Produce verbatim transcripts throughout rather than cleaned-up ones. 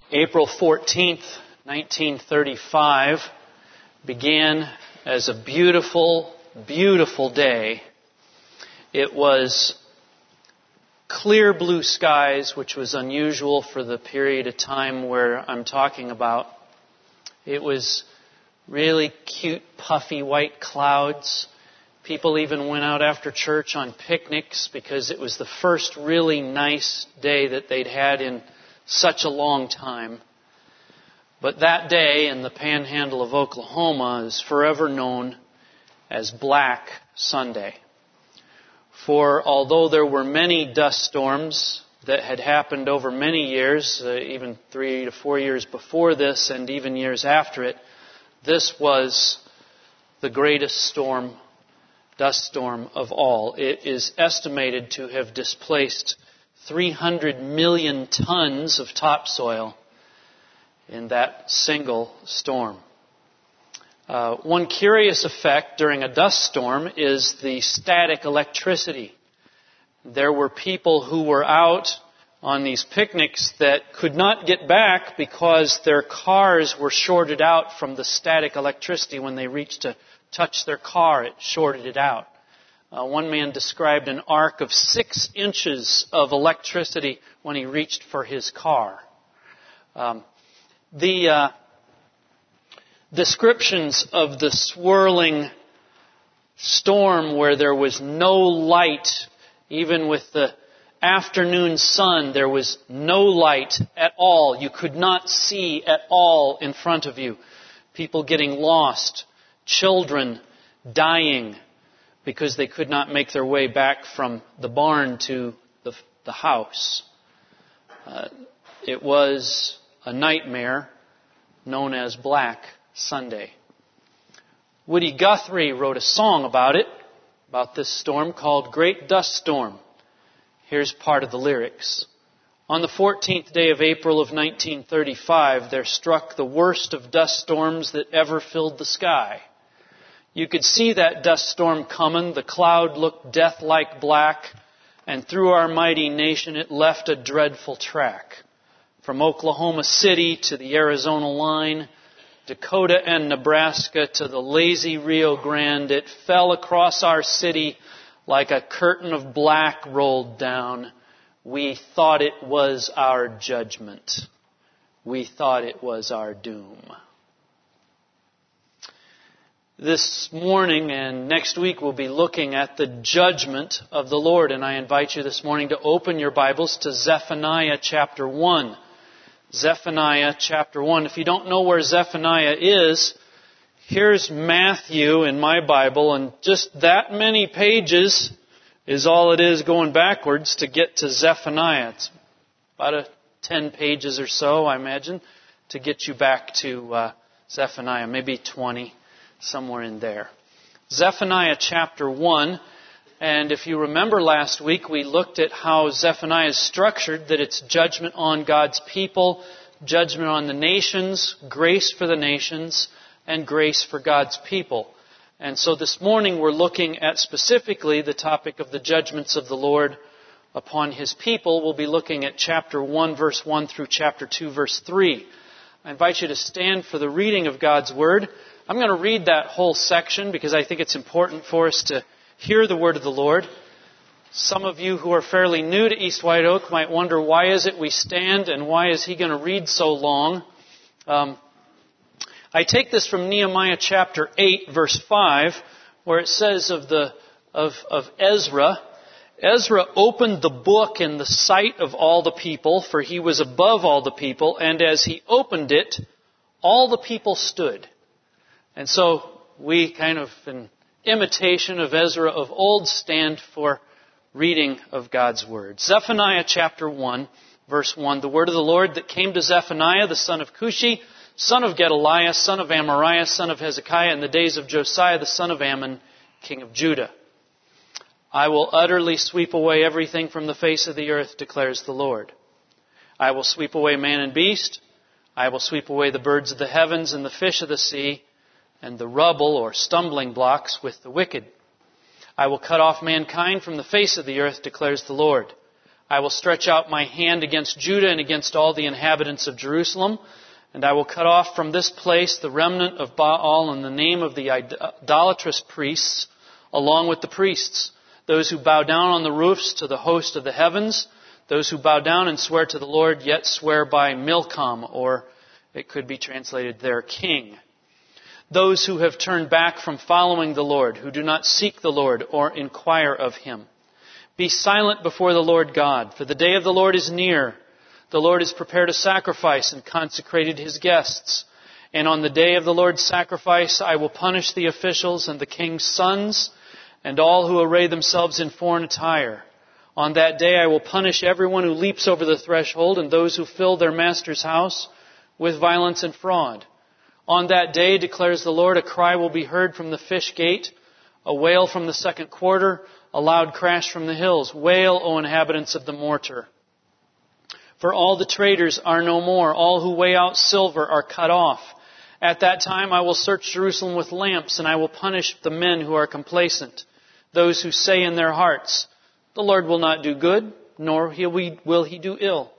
April fourteenth, nineteen thirty-five began as a beautiful, beautiful day. It was clear blue skies, which was unusual for the period of time where I'm talking about. It was really cute, puffy white clouds. People even went out after church on picnics because it was the first really nice day that they'd had in such a long time. But that day in the panhandle of Oklahoma is forever known as Black Sunday. For although there were many dust storms that had happened over many years, uh, even three to four years before this and even years after it, this was the greatest storm, dust storm of all. It is estimated to have displaced three hundred million tons of topsoil in that single storm. Uh, one curious effect during a dust storm is the static electricity. There were people who were out on these picnics that could not get back because their cars were shorted out from the static electricity. When they reached to touch their car, it shorted it out. Uh, one man described an arc of six inches of electricity when he reached for his car. Um, the uh, descriptions of the swirling storm where there was no light, even with the afternoon sun, there was no light at all. You could not see at all in front of you. People getting lost, children dying because they could not make their way back from the barn to the, the house. Uh, it was a nightmare known as Black Sunday. Woody Guthrie wrote a song about it, about this storm, called Great Dust Storm. Here's part of the lyrics. On the fourteenth day of April of nineteen thirty-five, there struck the worst of dust storms that ever filled the sky. You could see that dust storm coming. The cloud looked death-like black, and through our mighty nation it left a dreadful track. From Oklahoma City to the Arizona line, Dakota and Nebraska to the lazy Rio Grande, it fell across our city like a curtain of black rolled down. We thought it was our judgment. We thought it was our doom. This morning and next week we'll be looking at the judgment of the Lord. And I invite you this morning to open your Bibles to Zephaniah chapter one. Zephaniah chapter one. If you don't know where Zephaniah is, here's Matthew in my Bible, and just that many pages is all it is going backwards to get to Zephaniah. It's about a ten pages or so, I imagine, to get you back to uh, Zephaniah, maybe twenty. Somewhere in there. Zephaniah chapter one. And if you remember last week, we looked at how Zephaniah is structured, that it's judgment on God's people, judgment on the nations, grace for the nations, and grace for God's people. And so this morning we're looking at specifically the topic of the judgments of the Lord upon His people. We'll be looking at chapter one, verse one through chapter two, verse three. I invite you to stand for the reading of God's Word. I'm going to read that whole section because I think it's important for us to hear the word of the Lord. Some of you who are fairly new to East White Oak might wonder, why is it we stand and why is he going to read so long? Um, I take this from Nehemiah chapter eight, verse five, where it says of the of, of Ezra, Ezra opened the book in the sight of all the people, for he was above all the people, and as he opened it, all the people stood. And so we kind of, in imitation of Ezra of old, stand for reading of God's Word. Zephaniah chapter one, verse one. The word of the Lord that came to Zephaniah, the son of Cushi, son of Gedaliah, son of Amariah, son of Hezekiah, in the days of Josiah, the son of Ammon, king of Judah. I will utterly sweep away everything from the face of the earth, declares the Lord. I will sweep away man and beast. I will sweep away the birds of the heavens and the fish of the sea, and the rubble or stumbling blocks with the wicked. I will cut off mankind from the face of the earth, declares the Lord. I will stretch out my hand against Judah and against all the inhabitants of Jerusalem, and I will cut off from this place the remnant of Baal in the name of the idolatrous priests, along with the priests, those who bow down on the roofs to the host of the heavens, those who bow down and swear to the Lord, yet swear by Milcom, or it could be translated their king. Those who have turned back from following the Lord, who do not seek the Lord or inquire of Him. Be silent before the Lord God, for the day of the Lord is near. The Lord has prepared a sacrifice and consecrated His guests. And on the day of the Lord's sacrifice, I will punish the officials and the king's sons and all who array themselves in foreign attire. On that day, I will punish everyone who leaps over the threshold and those who fill their master's house with violence and fraud. On that day, declares the Lord, a cry will be heard from the fish gate, a wail from the second quarter, a loud crash from the hills. Wail, O inhabitants of the mortar. For all the traders are no more. All who weigh out silver are cut off. At that time I will search Jerusalem with lamps, and I will punish the men who are complacent, those who say in their hearts, the Lord will not do good, nor will He do ill.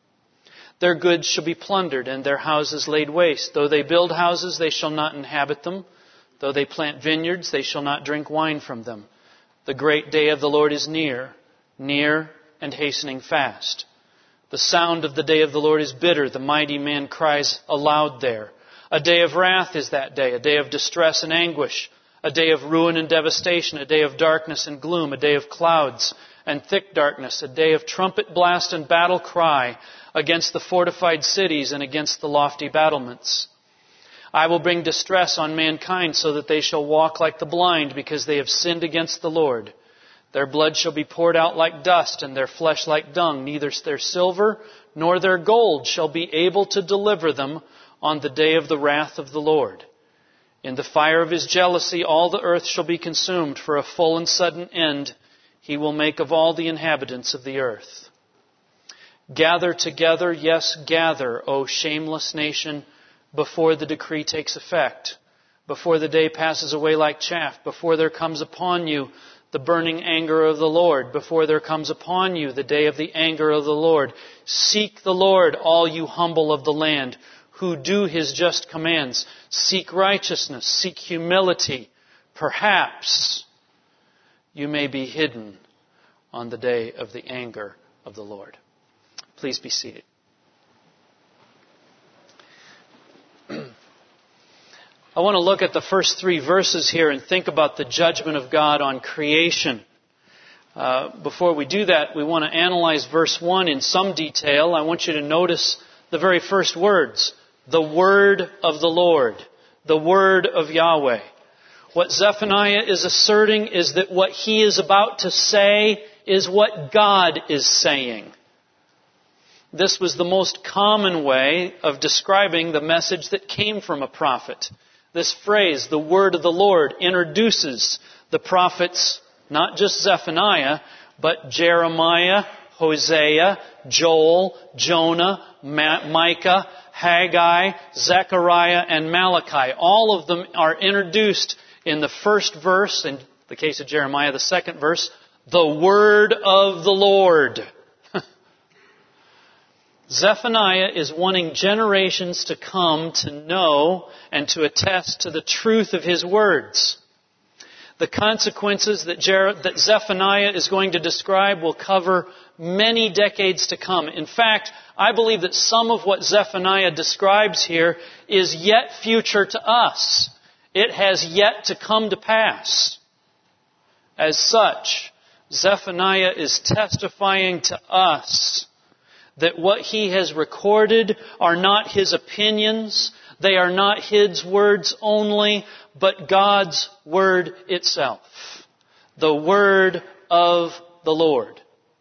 Their goods shall be plundered, and their houses laid waste. Though they build houses, they shall not inhabit them. Though they plant vineyards, they shall not drink wine from them. The great day of the Lord is near, near and hastening fast. The sound of the day of the Lord is bitter. The mighty man cries aloud there. A day of wrath is that day, a day of distress and anguish, a day of ruin and devastation, a day of darkness and gloom, a day of clouds and thick darkness, a day of trumpet blast and battle cry against the fortified cities and against the lofty battlements. I will bring distress on mankind so that they shall walk like the blind because they have sinned against the Lord. Their blood shall be poured out like dust and their flesh like dung. Neither their silver nor their gold shall be able to deliver them on the day of the wrath of the Lord. In the fire of His jealousy all the earth shall be consumed. For a full and sudden end He will make of all the inhabitants of the earth. Gather together, yes, gather, O shameless nation, before the decree takes effect, before the day passes away like chaff, before there comes upon you the burning anger of the Lord, before there comes upon you the day of the anger of the Lord. Seek the Lord, all you humble of the land, who do His just commands. Seek righteousness, seek humility. Perhaps you may be hidden on the day of the anger of the Lord. Please be seated. I want to look at the first three verses here and think about the judgment of God on creation. Uh, before we do that, we want to analyze verse one in some detail. I want you to notice the very first words. The word of the Lord. The word of Yahweh. What Zephaniah is asserting is that what he is about to say is what God is saying. This was the most common way of describing the message that came from a prophet. This phrase, the word of the Lord, introduces the prophets, not just Zephaniah, but Jeremiah, Hosea, Joel, Jonah, Ma- Micah, Haggai, Zechariah, and Malachi. All of them are introduced in the first verse, in the case of Jeremiah, the second verse, the word of the Lord. Zephaniah is wanting generations to come to know and to attest to the truth of his words. The consequences that, Jer- that Zephaniah is going to describe will cover many decades to come. In fact, I believe that some of what Zephaniah describes here is yet future to us. It has yet to come to pass. As such, Zephaniah is testifying to us that what he has recorded are not his opinions, they are not his words only, but God's word itself. The word of the Lord.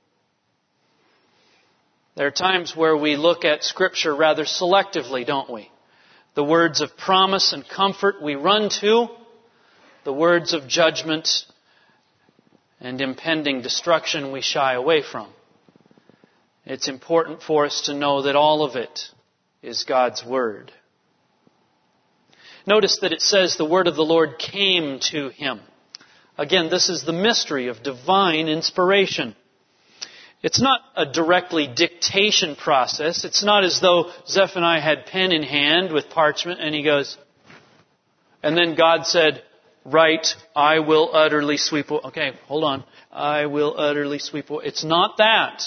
There are times where we look at Scripture rather selectively, don't we? The words of promise and comfort we run to, the words of judgment and impending destruction we shy away from. It's important for us to know that all of it is God's Word. Notice that it says the word of the Lord came to him. Again, this is the mystery of divine inspiration. It's not a directly dictation process. It's not as though Zephaniah had pen in hand with parchment and he goes, and then God said, "Write, I will utterly sweep away." Okay, hold on. I will utterly sweep away. It's not that.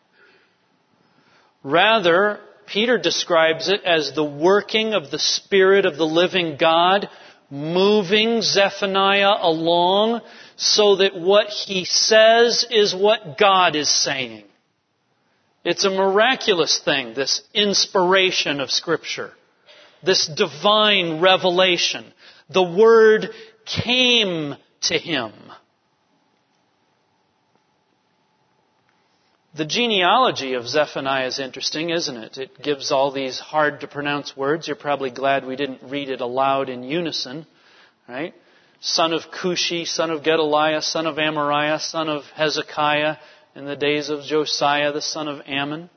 Rather, Peter describes it as the working of the Spirit of the living God, moving Zephaniah along so that what he says is what God is saying. It's a miraculous thing, this inspiration of Scripture, this divine revelation. The Word came to him. The genealogy of Zephaniah is interesting, isn't it? It gives all these hard to pronounce words. You're probably glad we didn't read it aloud in unison, right? Son of Cushi, son of Gedaliah, son of Amariah, son of Hezekiah, in the days of Josiah, the son of Ammon.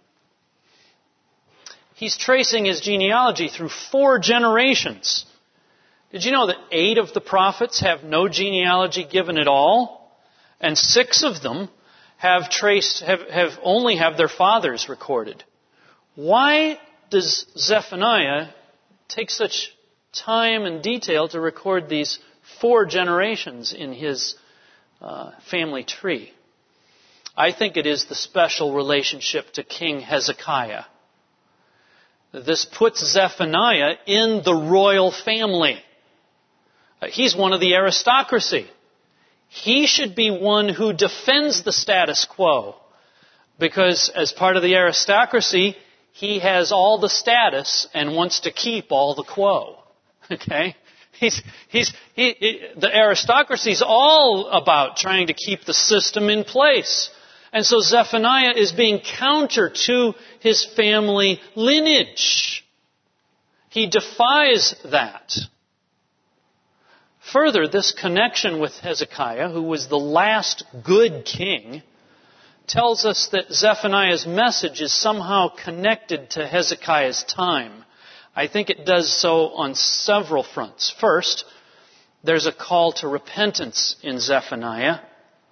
He's tracing his genealogy through four generations. Did you know that eight of the prophets have no genealogy given at all? And six of them have traced, have, have only have their fathers recorded. Why does Zephaniah take such time and detail to record these four generations in his uh, family tree? I think it is the special relationship to King Hezekiah. This puts Zephaniah in the royal family. Uh, he's one of the aristocracy. He should be one who defends the status quo, because as part of the aristocracy, he has all the status and wants to keep all the quo. Okay? He's, he's, he, he, the aristocracy is all about trying to keep the system in place. And so Zephaniah is being counter to his family lineage. He defies that. Further, this connection with Hezekiah, who was the last good king, tells us that Zephaniah's message is somehow connected to Hezekiah's time. I think it does so on several fronts. First, there's a call to repentance in Zephaniah.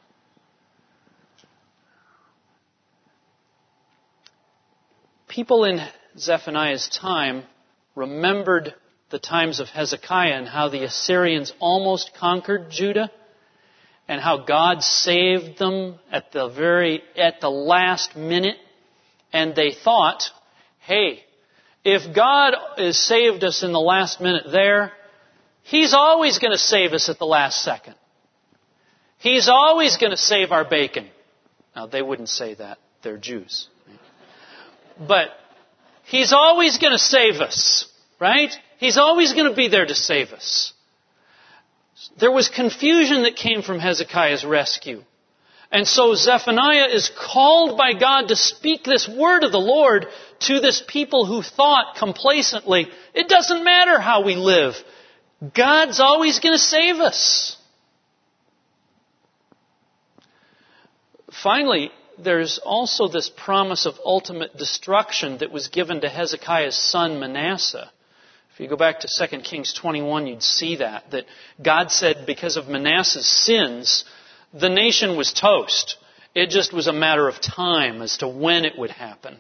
People in Zephaniah's time remembered the times of Hezekiah and how the Assyrians almost conquered Judah and how God saved them at the very, at the last minute. And they thought, hey, if God has saved us in the last minute there, He's always going to save us at the last second. He's always going to save our bacon. Now, they wouldn't say that. They're Jews. But He's always going to save us, right? He's always going to be there to save us. There was confusion that came from Hezekiah's rescue. And so Zephaniah is called by God to speak this word of the Lord to this people who thought complacently, it doesn't matter how we live. God's always going to save us. Finally, there's also this promise of ultimate destruction that was given to Hezekiah's son Manasseh. If you go back to Second Kings twenty-one, you'd see that. That God said because of Manasseh's sins, the nation was toast. It just was a matter of time as to when it would happen.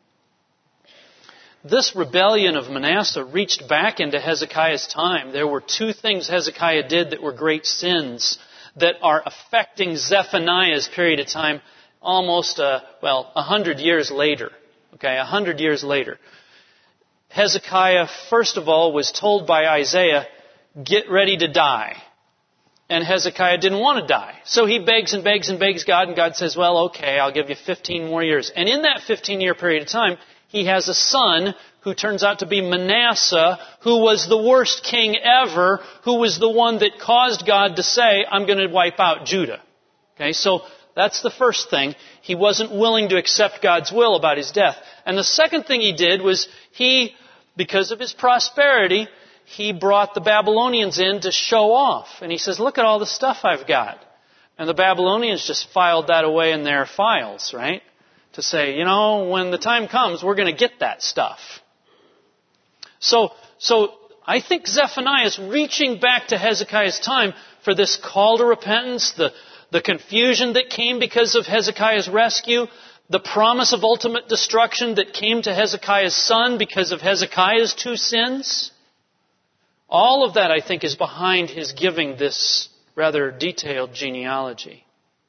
This rebellion of Manasseh reached back into Hezekiah's time. There were two things Hezekiah did that were great sins that are affecting Zephaniah's period of time almost, uh, well, a hundred years later. Okay, a hundred years later. Hezekiah, first of all, was told by Isaiah, get ready to die. And Hezekiah didn't want to die. So he begs and begs and begs God, and God says, well, okay, I'll give you fifteen more years. And in that fifteen-year period of time, he has a son who turns out to be Manasseh, who was the worst king ever, who was the one that caused God to say, I'm going to wipe out Judah. Okay, so that's the first thing. He wasn't willing to accept God's will about his death. And the second thing he did was he, because of his prosperity, he brought the Babylonians in to show off. And he says, look at all the stuff I've got. And the Babylonians just filed that away in their files, right? To say, you know, when the time comes, we're going to get that stuff. So, so I think Zephaniah is reaching back to Hezekiah's time for this call to repentance, the, the confusion that came because of Hezekiah's rescue, the promise of ultimate destruction that came to Hezekiah's son because of Hezekiah's two sins. All of that, I think, is behind his giving this rather detailed genealogy.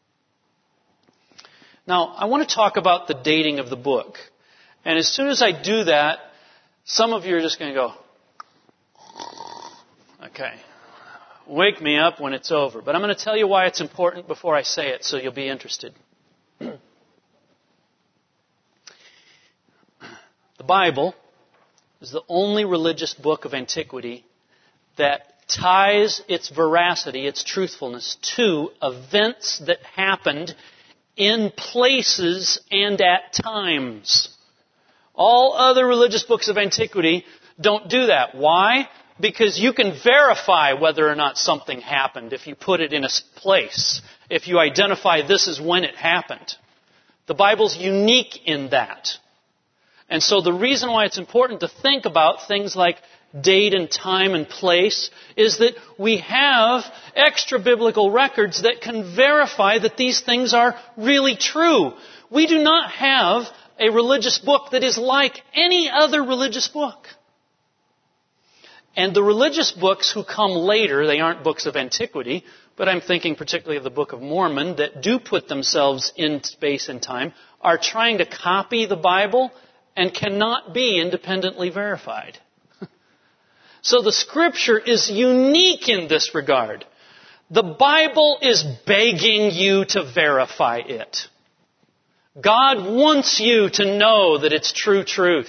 Now, I want to talk about the dating of the book. And as soon as I do that, some of you are just going to go, okay, wake me up when it's over. But I'm going to tell you why it's important before I say it, so you'll be interested. The Bible is the only religious book of antiquity that ties its veracity, its truthfulness, to events that happened in places and at times. All other religious books of antiquity don't do that. Why? Because you can verify whether or not something happened if you put it in a place, if you identify this is when it happened. The Bible's unique in that. And so the reason why it's important to think about things like date and time and place is that we have extra biblical records that can verify that these things are really true. We do not have a religious book that is like any other religious book. And the religious books who come later, they aren't books of antiquity, but I'm thinking particularly of the Book of Mormon, that do put themselves in space and time, are trying to copy the Bible and cannot be independently verified. So the Scripture is unique in this regard. The Bible is begging you to verify it. God wants you to know that it's true truth.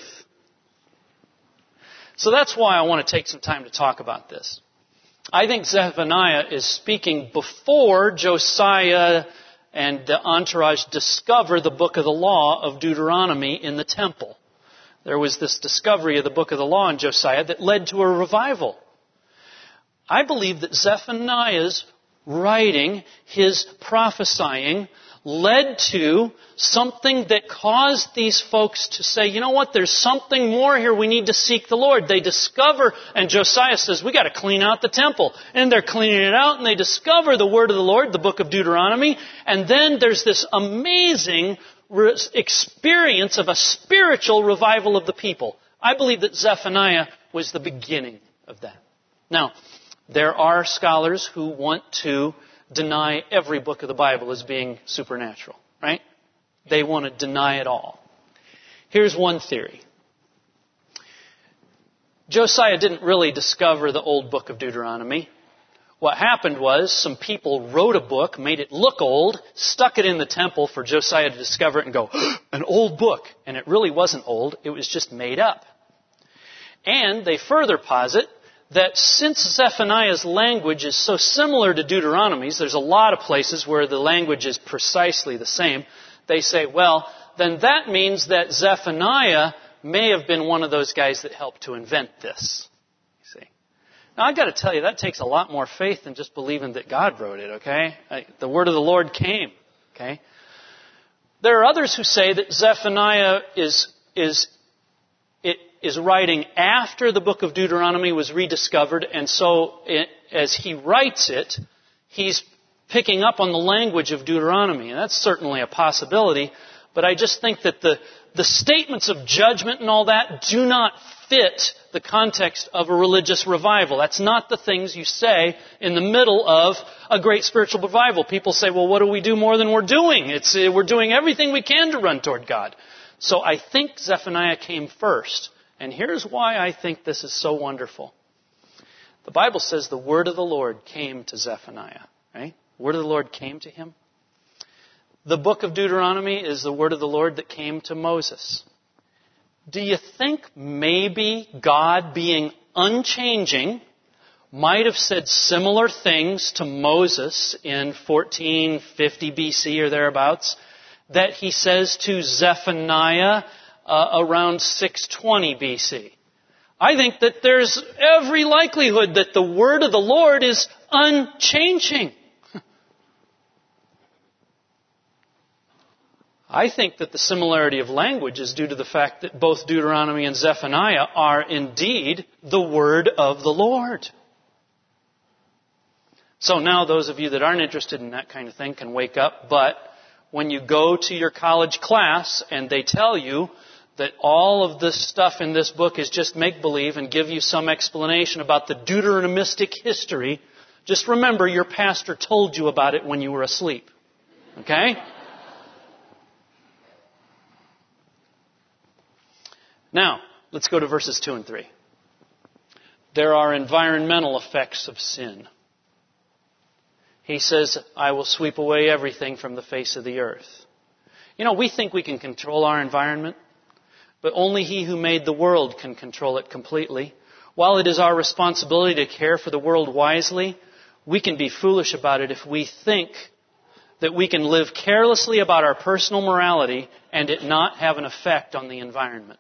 So that's why I want to take some time to talk about this. I think Zephaniah is speaking before Josiah and the entourage discover the book of the law of Deuteronomy in the temple. There was this discovery of the book of the law in Josiah that led to a revival. I believe that Zephaniah's writing, his prophesying, led to something that caused these folks to say, you know what, there's something more here, we need to seek the Lord. They discover, and Josiah says, we got to clean out the temple. And they're cleaning it out, and they discover the word of the Lord, the book of Deuteronomy, and then there's this amazing experience of a spiritual revival of the people. I believe that Zephaniah was the beginning of that. Now, there are scholars who want to deny every book of the Bible as being supernatural, right? They want to deny it all. Here's one theory. Josiah didn't really discover the old book of Deuteronomy. What happened was some people wrote a book, made it look old, stuck it in the temple for Josiah to discover it and go, an old book. And it really wasn't old, it was just made up. And they further posit that since Zephaniah's language is so similar to Deuteronomy's, there's a lot of places where the language is precisely the same, they say, well, then that means that Zephaniah may have been one of those guys that helped to invent this. You see? Now, I've got to tell you, that takes a lot more faith than just believing that God wrote it, okay? The word of the Lord came, okay? There are others who say that Zephaniah is, is, it, is writing after the book of Deuteronomy was rediscovered, and so it, as he writes it, he's picking up on the language of Deuteronomy. And that's certainly a possibility, but I just think that the, the statements of judgment and all that do not fit the context of a religious revival. That's not the things you say in the middle of a great spiritual revival. People say, well, what do we do more than we're doing? It's, uh, we're doing everything we can to run toward God. So I think Zephaniah came first. And here's why I think this is so wonderful. The Bible says the word of the Lord came to Zephaniah, right? The word of the Lord came to him. The book of Deuteronomy is the word of the Lord that came to Moses. Do you think maybe God, being unchanging, might have said similar things to Moses in fourteen fifty B C or thereabouts that he says to Zephaniah uh, around six twenty B C? I think that there's every likelihood that the word of the Lord is unchanging. I think that the similarity of language is due to the fact that both Deuteronomy and Zephaniah are indeed the word of the Lord. So now those of you that aren't interested in that kind of thing can wake up, but when you go to your college class and they tell you that all of this stuff in this book is just make-believe and give you some explanation about the Deuteronomistic history, just remember your pastor told you about it when you were asleep. Okay? Now, let's go to verses two and three. There are environmental effects of sin. He says, I will sweep away everything from the face of the earth. You know, we think we can control our environment, but only He who made the world can control it completely. While it is our responsibility to care for the world wisely, we can be foolish about it if we think that we can live carelessly about our personal morality and it not have an effect on the environment.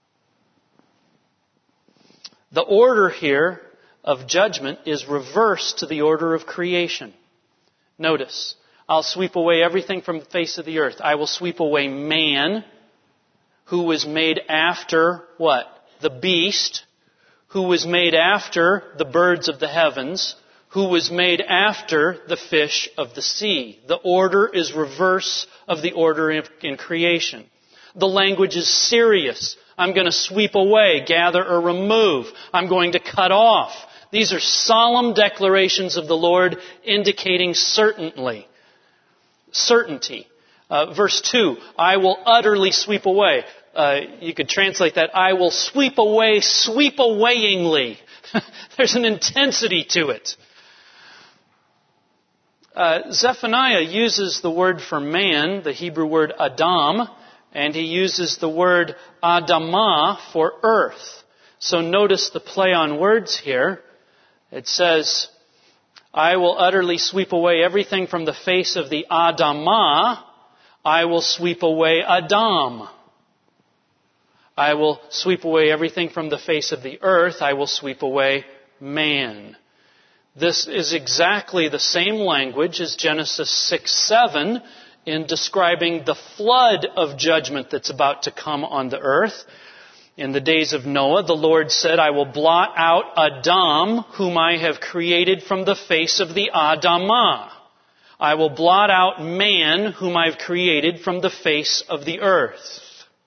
The order here of judgment is reversed to the order of creation. Notice, I'll sweep away everything from the face of the earth. I will sweep away man, who was made after what? The beast, who was made after the birds of the heavens, who was made after the fish of the sea. The order is reverse of the order in creation. The language is serious. I'm going to sweep away, gather, or remove. I'm going to cut off. These are solemn declarations of the Lord indicating certainly, certainty. Uh, verse two, I will utterly sweep away. Uh, you could translate that, I will sweep away, sweep awayingly. There's an intensity to it. Uh, Zephaniah uses the word for man, the Hebrew word Adam, and he uses the word Adamah for earth. So notice the play on words here. It says, I will utterly sweep away everything from the face of the Adamah. I will sweep away Adam. I will sweep away everything from the face of the earth. I will sweep away man. This is exactly the same language as Genesis six seven in describing the flood of judgment that's about to come on the earth. In the days of Noah, the Lord said, I will blot out Adam, whom I have created from the face of the Adamah. I will blot out man, whom I have created from the face of the earth.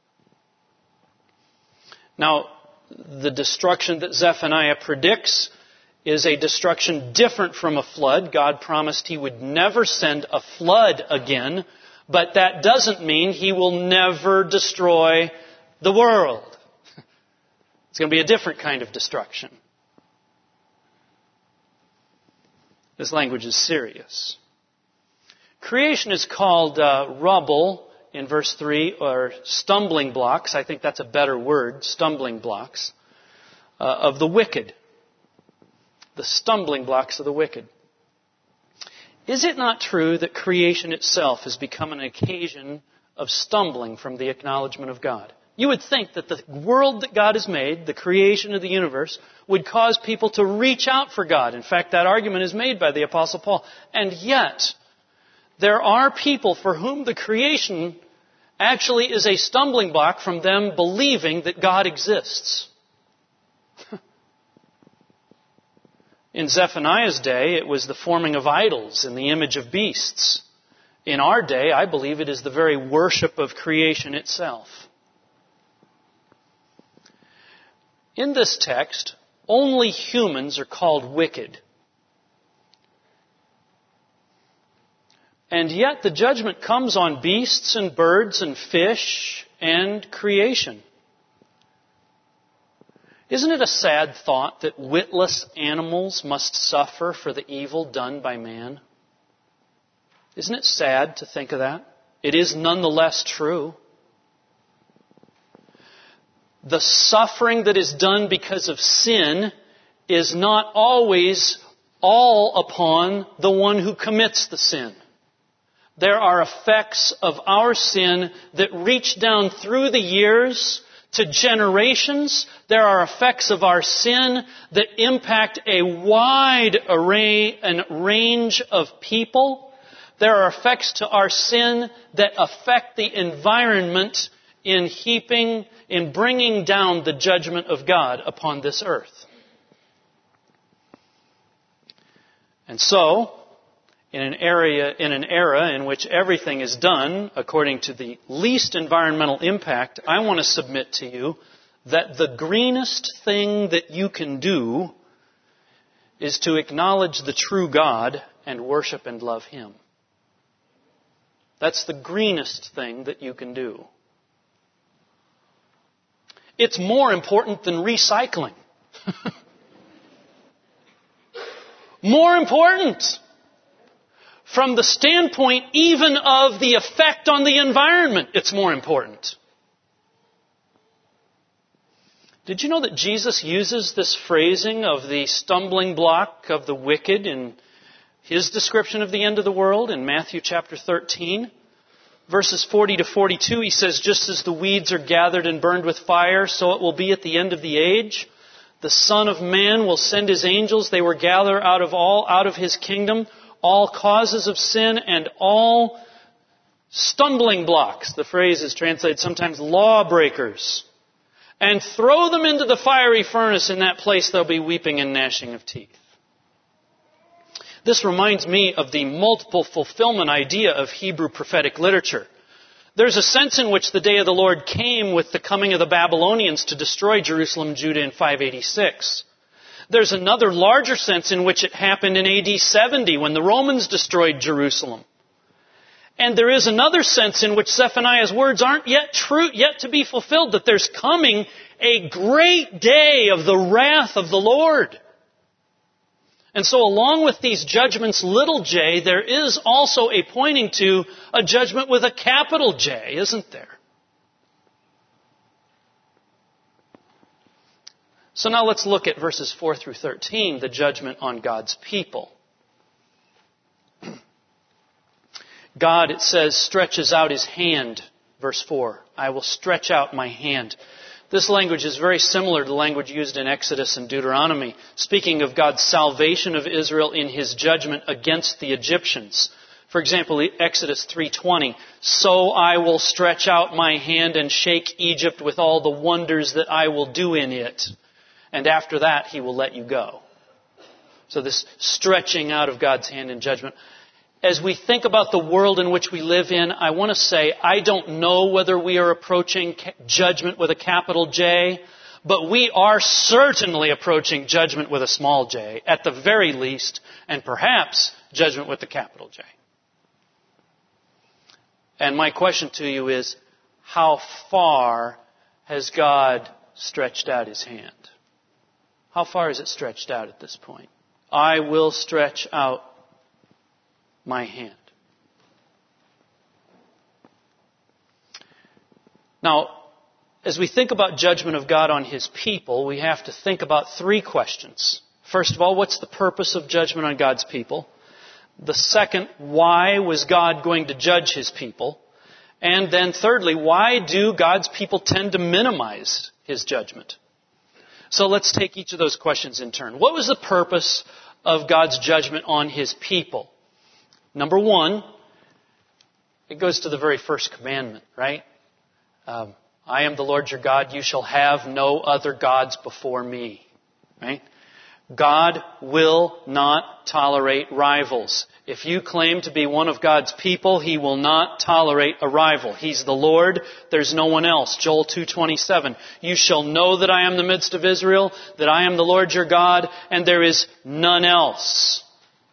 Now, the destruction that Zephaniah predicts is a destruction different from a flood. God promised He would never send a flood again, but that doesn't mean He will never destroy the world. It's going to be a different kind of destruction. This language is serious. Creation is called uh, rubble in verse three, or stumbling blocks. I think that's a better word, stumbling blocks, uh, of the wicked. The stumbling blocks of the wicked. Is it not true that creation itself has become an occasion of stumbling from the acknowledgement of God? You would think that the world that God has made, the creation of the universe, would cause people to reach out for God. In fact, that argument is made by the Apostle Paul. And yet, there are people for whom the creation actually is a stumbling block from them believing that God exists. In Zephaniah's day, it was the forming of idols in the image of beasts. In our day, I believe it is the very worship of creation itself. In this text, only humans are called wicked. And yet the judgment comes on beasts and birds and fish and creation. Isn't it a sad thought that witless animals must suffer for the evil done by man? Isn't it sad to think of that? It is nonetheless true. The suffering that is done because of sin is not always all upon the one who commits the sin. There are effects of our sin that reach down through the years to generations. There are effects of our sin that impact a wide array and range of people. There are effects to our sin that affect the environment in heaping, in bringing down the judgment of God upon this earth. And so, in an area, in an era in which everything is done according to the least environmental impact, I want to submit to you that the greenest thing that you can do is to acknowledge the true God and worship and love Him. That's the greenest thing that you can do. It's more important than recycling. More important. From the standpoint even of the effect on the environment, it's more important. Did you know that Jesus uses this phrasing of the stumbling block of the wicked in His description of the end of the world in Matthew chapter thirteen? Verses forty to forty-two, He says, just as the weeds are gathered and burned with fire, so it will be at the end of the age. The Son of Man will send His angels. They will gather out of all, out of His kingdom, all causes of sin and all stumbling blocks. The phrase is translated sometimes lawbreakers. And throw them into the fiery furnace. In that place there'll be weeping and gnashing of teeth. This reminds me of the multiple fulfillment idea of Hebrew prophetic literature. There's a sense in which the day of the Lord came with the coming of the Babylonians to destroy Jerusalem and Judah in five eighty-six. There's another larger sense in which it happened in A D seventy when the Romans destroyed Jerusalem. And there is another sense in which Zephaniah's words aren't yet true, yet to be fulfilled, that there's coming a great day of the wrath of the Lord. And so along with these judgments, little j, there is also a pointing to a judgment with a capital J, isn't there? So now let's look at verses four through thirteen, the judgment on God's people. God, it says, stretches out His hand, verse four. I will stretch out my hand. This language is very similar to the language used in Exodus and Deuteronomy, speaking of God's salvation of Israel in His judgment against the Egyptians. For example, Exodus three twenty, so I will stretch out my hand and shake Egypt with all the wonders that I will do in it. And after that, He will let you go. So this stretching out of God's hand in judgment. As we think about the world in which we live in, I want to say, I don't know whether we are approaching judgment with a capital J, but we are certainly approaching judgment with a small j, at the very least, and perhaps judgment with the capital J. And my question to you is, how far has God stretched out His hand? How far is it stretched out at this point? I will stretch out my hand. Now, as we think about judgment of God on His people, we have to think about three questions. First of all, what's the purpose of judgment on God's people? The second, why was God going to judge His people? And then thirdly, why do God's people tend to minimize His judgment? So let's take each of those questions in turn. What was the purpose of God's judgment on His people? Number one, it goes to the very first commandment, right? Um, I am the Lord your God. You shall have no other gods before me, right? God will not tolerate rivals. If you claim to be one of God's people, He will not tolerate a rival. He's the Lord. There's no one else. Joel two twenty-seven. You shall know that I am in the midst of Israel, that I am the Lord your God, and there is none else.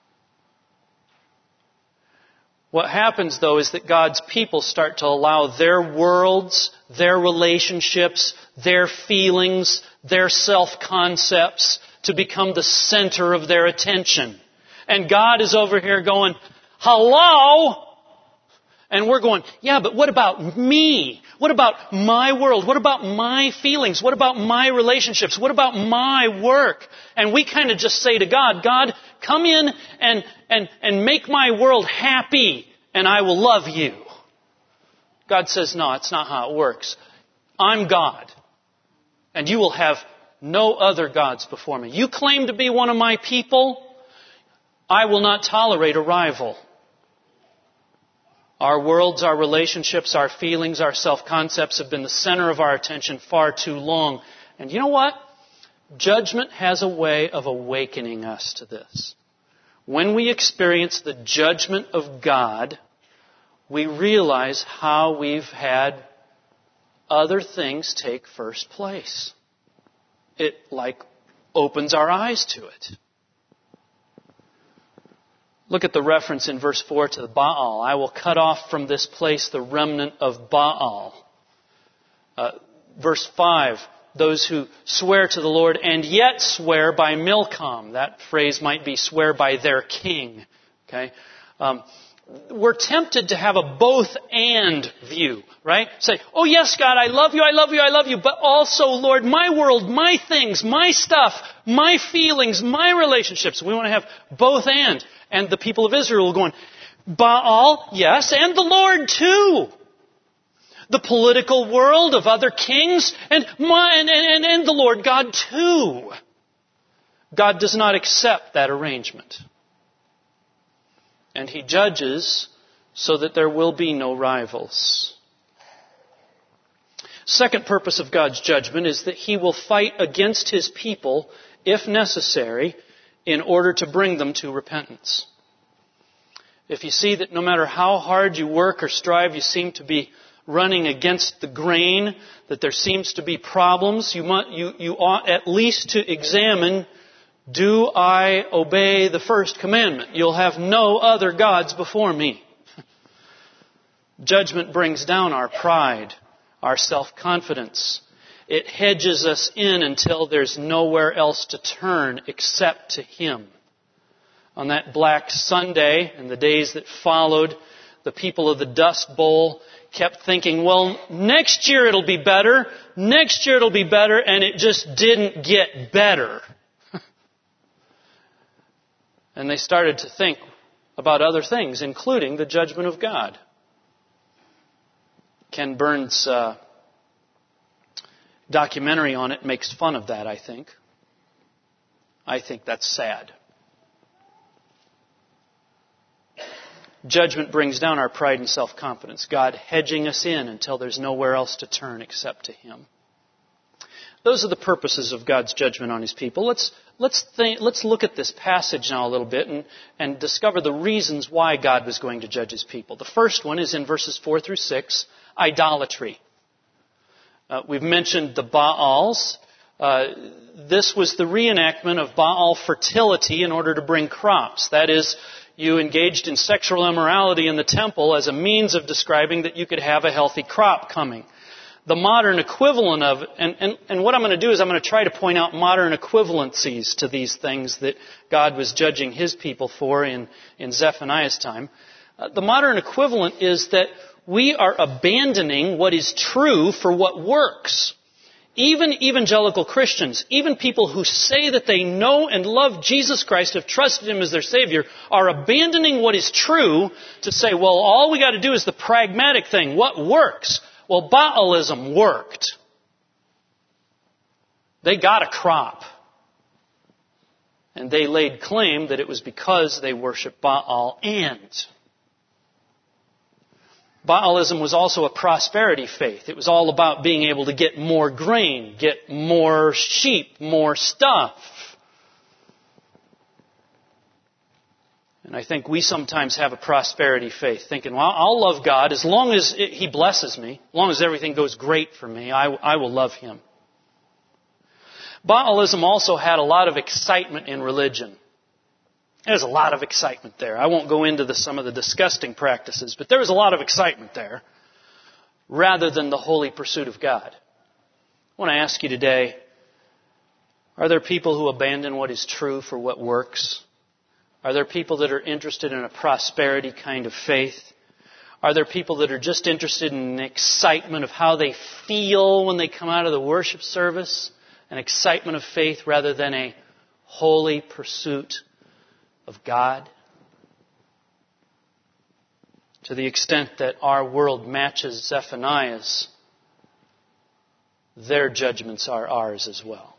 What happens, though, is that God's people start to allow their worlds, their relationships, their feelings, their self-concepts to become the center of their attention. And God is over here going, hello? And we're going, yeah, but what about me? What about my world? What about my feelings? What about my relationships? What about my work? And we kind of just say to God, God, come in and, and, and make my world happy and I will love you. God says, no, it's not how it works. I'm God and you will have no other gods before me. You claim to be one of my people. I will not tolerate a rival. Our worlds, our relationships, our feelings, our self-concepts have been the center of our attention far too long. And you know what? Judgment has a way of awakening us to this. when we experience the judgment of God, we realize how we've had other things take first place. It, like, opens our eyes to it. Look at the reference in verse four to the Baal. I will cut off from this place the remnant of Baal. Uh, verse five, those who swear to the Lord and yet swear by Milcom. That phrase might be swear by their king. Okay? Um, we're tempted to have a both and view, right? Say, oh yes, God, I love you, I love you, I love you, but also, Lord, my world, my things, my stuff, my feelings, my relationships. We want to have both and. And the people of Israel going, Baal, yes, and the Lord too. The political world of other kings and, my, and, and, and the Lord God too. God does not accept that arrangement. And He judges so that there will be no rivals. Second purpose of God's judgment is that He will fight against His people, if necessary, in order to bring them to repentance. If you see that no matter how hard you work or strive, you seem to be running against the grain, that there seems to be problems, you, must, you, you ought at least to examine, do I obey the first commandment? You'll have no other gods before me. Judgment brings down our pride, our self-confidence. It hedges us in until there's nowhere else to turn except to Him. On that Black Sunday and the days that followed, the people of the Dust Bowl kept thinking, well, next year it'll be better, next year it'll be better, and it just didn't get better. And they started to think about other things, including the judgment of God. Ken Burns' uh, documentary on it makes fun of that, I think. I think that's sad. Judgment brings down our pride and self-confidence. God hedging us in until there's nowhere else to turn except to Him. Those are the purposes of God's judgment on His people. Let's let's think, let's look at this passage now a little bit and, and discover the reasons why God was going to judge His people. The first one is in verses four through six, idolatry. Uh, we've mentioned the Baals. Uh, this was the reenactment of Baal fertility in order to bring crops. That is, you engaged in sexual immorality in the temple as a means of describing that you could have a healthy crop coming. The modern equivalent of it, and, and, and what I'm going to do is I'm going to try to point out modern equivalencies to these things that God was judging His people for in, in Zephaniah's time. Uh, the modern equivalent is that we are abandoning what is true for what works. Even evangelical Christians, even people who say that they know and love Jesus Christ, have trusted Him as their Savior, are abandoning what is true to say, well, all we got to do is the pragmatic thing. What works? Well, Baalism worked. They got a crop. And they laid claim that it was because they worshiped Baal and Baalism was also a prosperity faith. It was all about being able to get more grain, get more sheep, more stuff. And I think we sometimes have a prosperity faith, thinking, well, I'll love God as long as He blesses me, as long as everything goes great for me, I, I will love Him. Baalism also had a lot of excitement in religion. There's a lot of excitement there. I won't go into the, some of the disgusting practices, but there was a lot of excitement there, rather than the holy pursuit of God. I want to ask you today, are there people who abandon what is true for what works? Are there people that are interested in a prosperity kind of faith? Are there people that are just interested in the excitement of how they feel when they come out of the worship service? An excitement of faith rather than a holy pursuit of God? To the extent that our world matches Zephaniah's, their judgments are ours as well.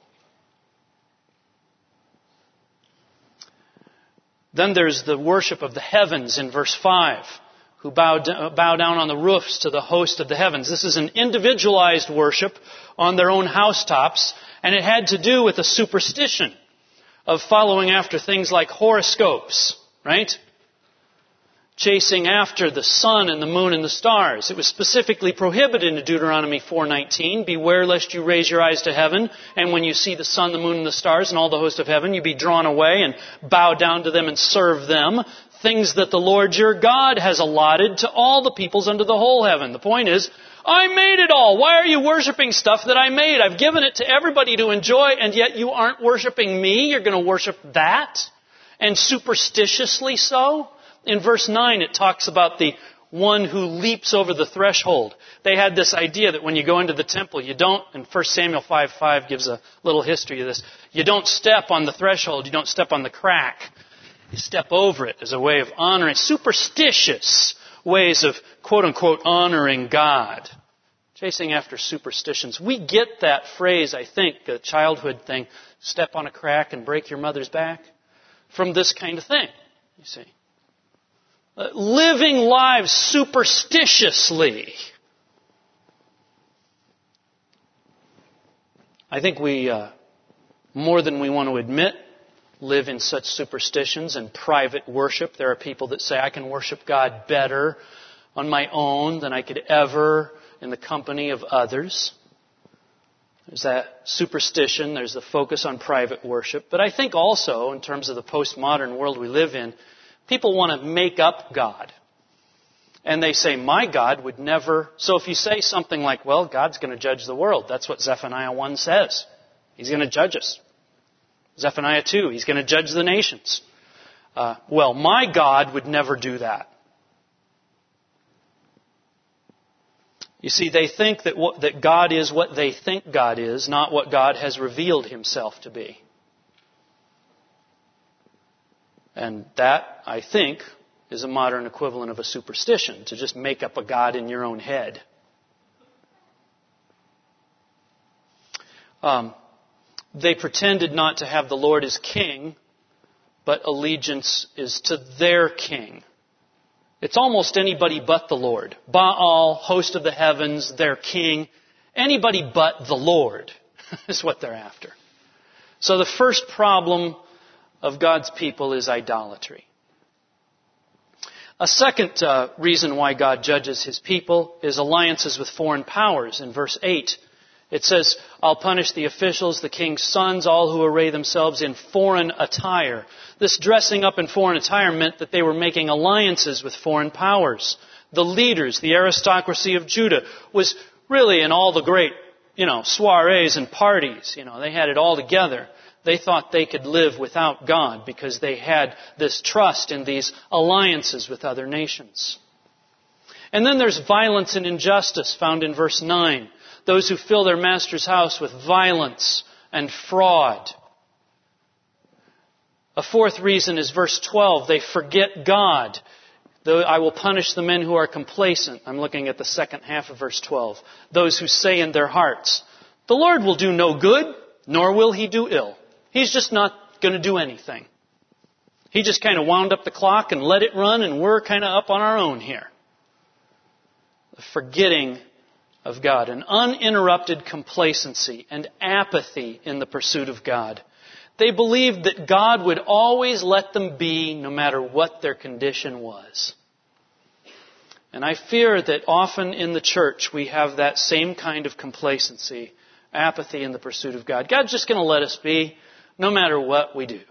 Then there's the worship of the heavens in verse five, who bow, bow down on the roofs to the host of the heavens. This is an individualized worship on their own housetops, and it had to do with a superstition. of following after things like horoscopes, right? Chasing after the sun and the moon and the stars. It was specifically prohibited in Deuteronomy four nineteen. Beware lest you raise your eyes to heaven, and when you see the sun, the moon, and the stars, and all the host of heaven, you be drawn away and bow down to them and serve them. Things that the Lord your God has allotted to all the peoples under the whole heaven. The point is, I made it all. Why are you worshiping stuff that I made? I've given it to everybody to enjoy, and yet you aren't worshiping me. You're going to worship that, and superstitiously so. In verse nine, it talks about the one who leaps over the threshold. They had this idea that when you go into the temple, you don't, and First Samuel five five gives a little history of this, you don't step on the threshold, you don't step on the crack. You step over it as a way of honoring, superstitious ways of, quote-unquote, honoring God. Chasing after superstitions. We get that phrase, I think, a childhood thing, step on a crack and break your mother's back, from this kind of thing, you see. Uh, living lives superstitiously. I think we, uh, more than we want to admit, live in such superstitions and private worship. There are people that say, I can worship God better on my own than I could ever in the company of others. There's that superstition. There's the focus on private worship. But I think also, in terms of the postmodern world we live in, people want to make up God. And they say, my God would never... So if you say something like, well, God's going to judge the world. That's what Zephaniah one says. He's going to judge us. Zephaniah two, He's going to judge the nations. Uh, well, my God would never do that. You see, they think that, what, that God is what they think God is, not what God has revealed Himself to be. And that, I think, is a modern equivalent of a superstition, to just make up a God in your own head. Um, they pretended not to have the Lord as king, but allegiance is to their king. It's almost anybody but the Lord. Baal, host of the heavens, their king. Anybody but the Lord is what they're after. So the first problem of God's people is idolatry. A second uh, reason why God judges His people is alliances with foreign powers. In verse eight, it says, I'll punish the officials, the king's sons, all who array themselves in foreign attire. This dressing up in foreign attire meant that they were making alliances with foreign powers. The leaders, the aristocracy of Judah, was really in all the great, you know, soirees and parties. You know, they had it all together. They thought they could live without God because they had this trust in these alliances with other nations. And then there's violence and injustice found in verse nine. Those who fill their master's house with violence and fraud. A fourth reason is verse twelve. They forget God. Though I will punish the men who are complacent. I'm looking at the second half of verse twelve. Those who say in their hearts, the Lord will do no good, nor will He do ill. He's just not going to do anything. He just kind of wound up the clock and let it run, and we're kind of up on our own here. The forgetting of God, an uninterrupted complacency and apathy in the pursuit of God. They believed that God would always let them be no matter what their condition was. And I fear that often in the church we have that same kind of complacency, apathy in the pursuit of God. God's just going to let us be no matter what we do.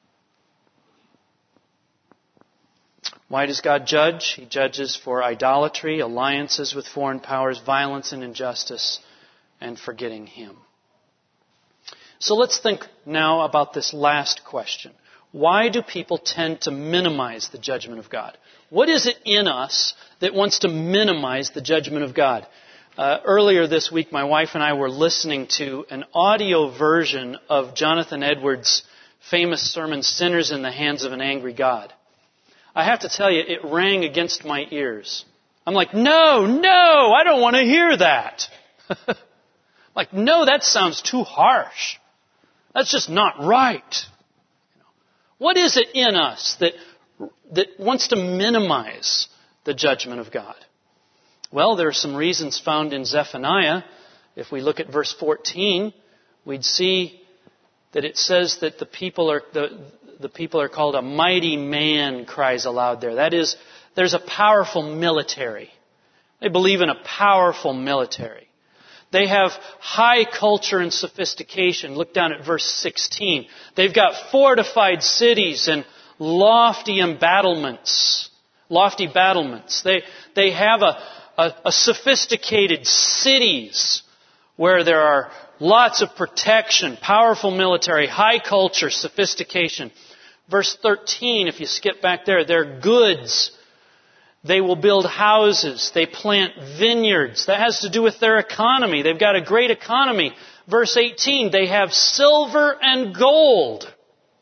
Why does God judge? He judges for idolatry, alliances with foreign powers, violence and injustice, and forgetting Him. So let's think now about this last question. Why do people tend to minimize the judgment of God? What is it in us that wants to minimize the judgment of God? Uh, earlier this week, my wife and I were listening to an audio version of Jonathan Edwards' famous sermon, Sinners in the Hands of an Angry God. I have to tell you, it rang against my ears. I'm like, no, no, I don't want to hear that. Like, no, that sounds too harsh. That's just not right. What is it in us that, that wants to minimize the judgment of God? Well, there are some reasons found in Zephaniah. If we look at verse fourteen, we'd see that it says that the people are the, the people are called a mighty man cries aloud there. That is, there's a powerful military. They believe in a powerful military. They have high culture and sophistication. Look down at verse sixteen. They've got fortified cities and lofty embattlements. Lofty battlements. They, they have a, a, a sophisticated cities where there are lots of protection, powerful military, high culture, sophistication. Verse thirteen, if you skip back there, their goods. They will build houses. They plant vineyards. That has to do with their economy. They've got a great economy. Verse eighteen, they have silver and gold.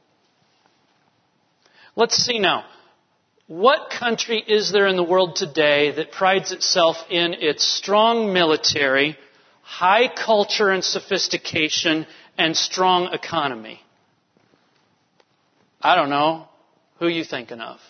Let's see now. What country is there in the world today that prides itself in its strong military, high culture and sophistication, and strong economy? I don't know. Who are you thinking of?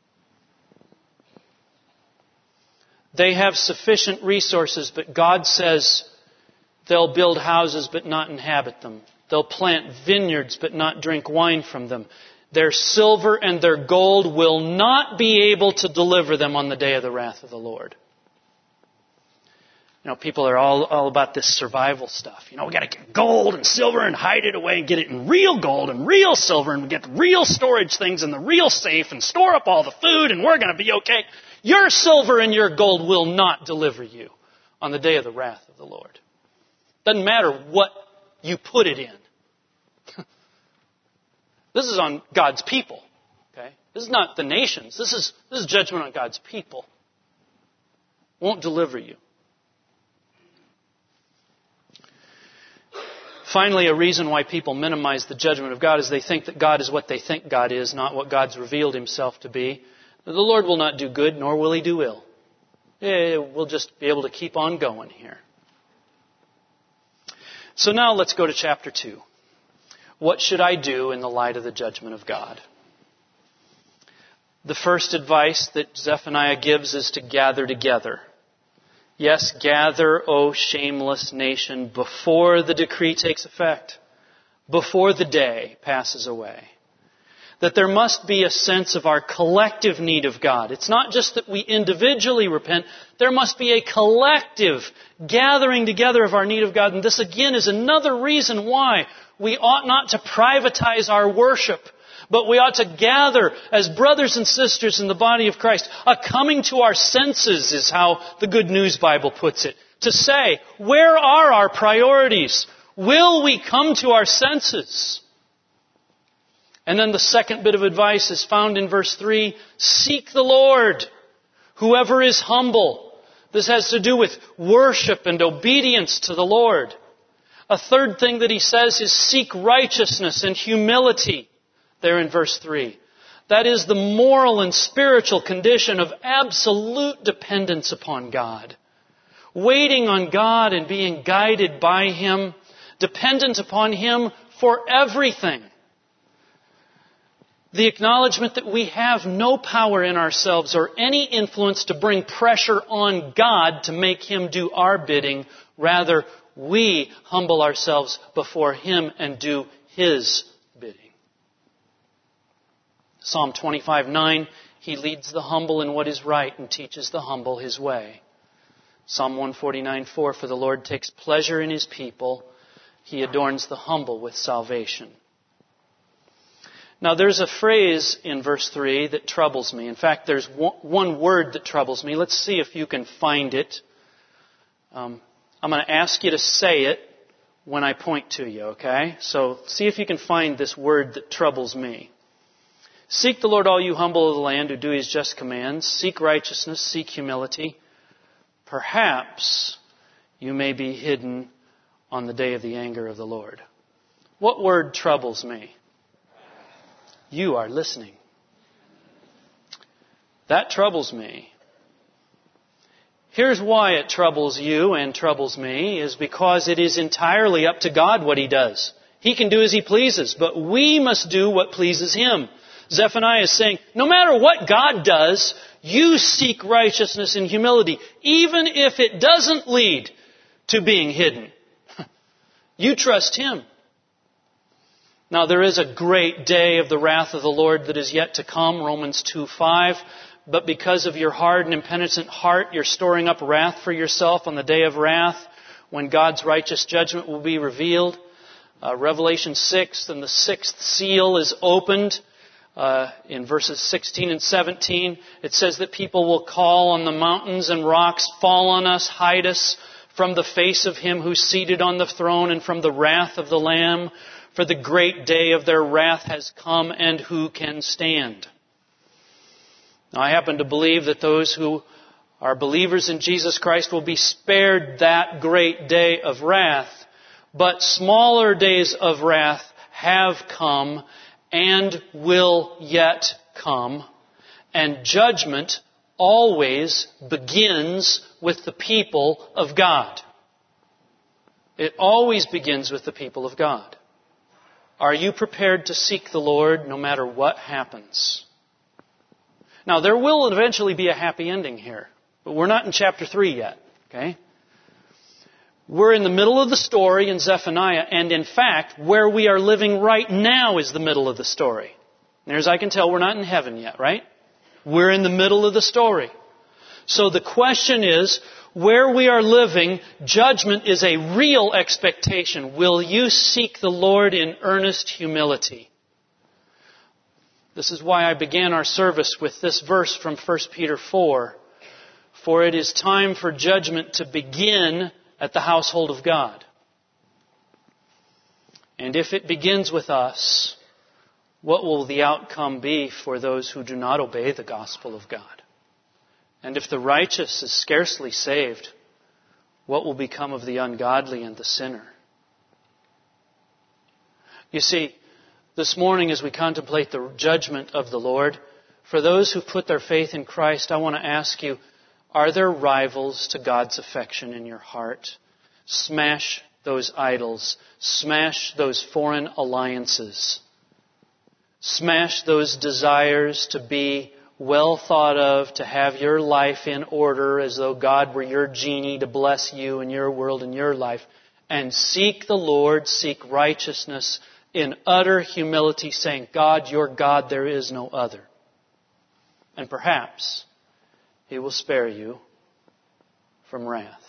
They have sufficient resources, but God says they'll build houses but not inhabit them. They'll plant vineyards but not drink wine from them. Their silver and their gold will not be able to deliver them on the day of the wrath of the Lord. You know, people are all, all about this survival stuff. You know, we got to get gold and silver and hide it away and get it in real gold and real silver and get the real storage things in the real safe and store up all the food and we're going to be okay. Your silver and your gold will not deliver you on the day of the wrath of the Lord. Doesn't matter what you put it in. This is on God's people. Okay? This is not the nations. This is, this is judgment on God's people. Won't deliver you. Finally, a reason why people minimize the judgment of God is they think that God is what they think God is, not what God's revealed Himself to be. The Lord will not do good, nor will He do ill. We'll just be able to keep on going here. So now let's go to chapter two. What should I do in the light of the judgment of God? The first advice that Zephaniah gives is to gather together. Yes, gather, O shameless nation, before the decree takes effect, before the day passes away. That there must be a sense of our collective need of God. It's not just that we individually repent. There must be a collective gathering together of our need of God. And this again is another reason why we ought not to privatize our worship, but we ought to gather as brothers and sisters in the body of Christ. A coming to our senses is how the Good News Bible puts it. To say, where are our priorities? Will we come to our senses? And then the second bit of advice is found in verse three. Seek the Lord, whoever is humble. This has to do with worship and obedience to the Lord. A third thing that he says is seek righteousness and humility. There in verse three. That is the moral and spiritual condition of absolute dependence upon God. Waiting on God and being guided by Him. Dependent upon Him for everything. The acknowledgement that we have no power in ourselves or any influence to bring pressure on God to make Him do our bidding. Rather, we humble ourselves before Him and do His bidding. Psalm twenty-five nine, He leads the humble in what is right and teaches the humble His way. Psalm one forty-nine four, for the Lord takes pleasure in His people. He adorns the humble with salvation. Now there's a phrase in verse three that troubles me. In fact, there's one word that troubles me. Let's see if you can find it. Um, I'm going to ask you to say it when I point to you, okay? So see if you can find this word that troubles me. Seek the Lord, all you humble of the land who do His just commands. Seek righteousness, seek humility. Perhaps you may be hidden on the day of the anger of the Lord. What word troubles me? You are listening. That troubles me. Here's why it troubles you and troubles me, is because it is entirely up to God what He does. He can do as He pleases, but we must do what pleases Him. Zephaniah is saying, no matter what God does, you seek righteousness and humility, even if it doesn't lead to being hidden. You trust Him. Now there is a great day of the wrath of the Lord that is yet to come, Romans two five. But because of your hard and impenitent heart, you're storing up wrath for yourself on the day of wrath, when God's righteous judgment will be revealed. Uh, Revelation six, and the sixth seal is opened. Uh, in verses sixteen and seventeen, it says that people will call on the mountains and rocks, fall on us, hide us from the face of Him who's seated on the throne and from the wrath of the Lamb. For the great day of their wrath has come, and who can stand? Now, I happen to believe that those who are believers in Jesus Christ will be spared that great day of wrath. But smaller days of wrath have come and will yet come. And judgment always begins with the people of God. It always begins with the people of God. Are you prepared to seek the Lord no matter what happens? Now, there will eventually be a happy ending here, but we're not in chapter three yet, okay? We're in the middle of the story in Zephaniah, and in fact, where we are living right now is the middle of the story. And as I can tell, we're not in heaven yet, right? We're in the middle of the story. So the question is, where we are living, judgment is a real expectation. Will you seek the Lord in earnest humility? This is why I began our service with this verse from First Peter four. For it is time for judgment to begin at the household of God. And if it begins with us, what will the outcome be for those who do not obey the gospel of God? And if the righteous is scarcely saved, what will become of the ungodly and the sinner? You see, this morning as we contemplate the judgment of the Lord, for those who put their faith in Christ, I want to ask you, are there rivals to God's affection in your heart? Smash those idols. Smash those foreign alliances. Smash those desires to be well thought of, to have your life in order as though God were your genie to bless you and your world and your life. And seek the Lord, seek righteousness in utter humility, saying, God, your God, there is no other. And perhaps He will spare you from wrath.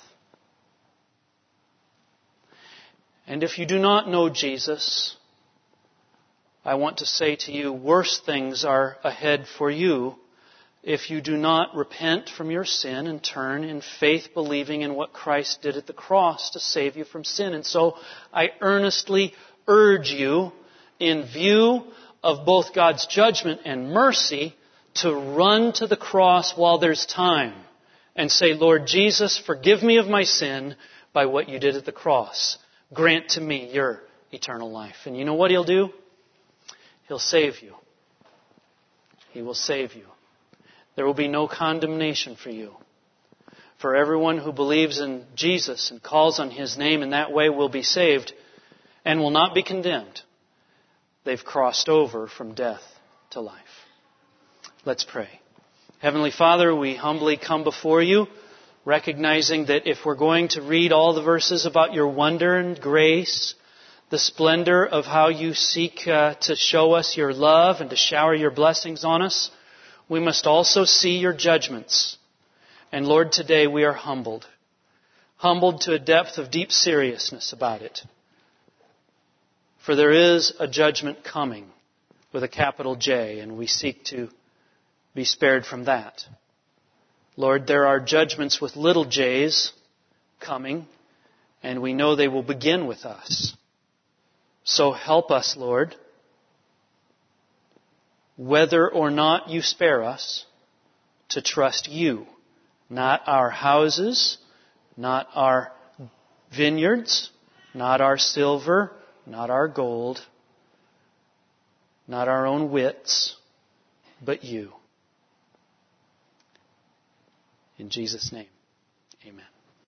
And if you do not know Jesus, I want to say to you, worse things are ahead for you if you do not repent from your sin and turn in faith, believing in what Christ did at the cross to save you from sin. And so I earnestly urge you, in view of both God's judgment and mercy, to run to the cross while there's time and say, Lord Jesus, forgive me of my sin by what you did at the cross. Grant to me your eternal life. And you know what He'll do? He'll save you. He will save you. There will be no condemnation for you. For everyone who believes in Jesus and calls on His name in that way will be saved and will not be condemned. They've crossed over from death to life. Let's pray. Heavenly Father, we humbly come before you, recognizing that if we're going to read all the verses about your wonder and grace, the splendor of how you seek uh, to show us your love and to shower your blessings on us, we must also see your judgments. And Lord, today we are humbled. Humbled to a depth of deep seriousness about it. For there is a judgment coming with a capital J, and we seek to be spared from that. Lord, there are judgments with little j's coming, and we know they will begin with us. So help us, Lord, whether or not you spare us, to trust you, not our houses, not our vineyards, not our silver, not our gold, not our own wits, but you. In Jesus' name, amen.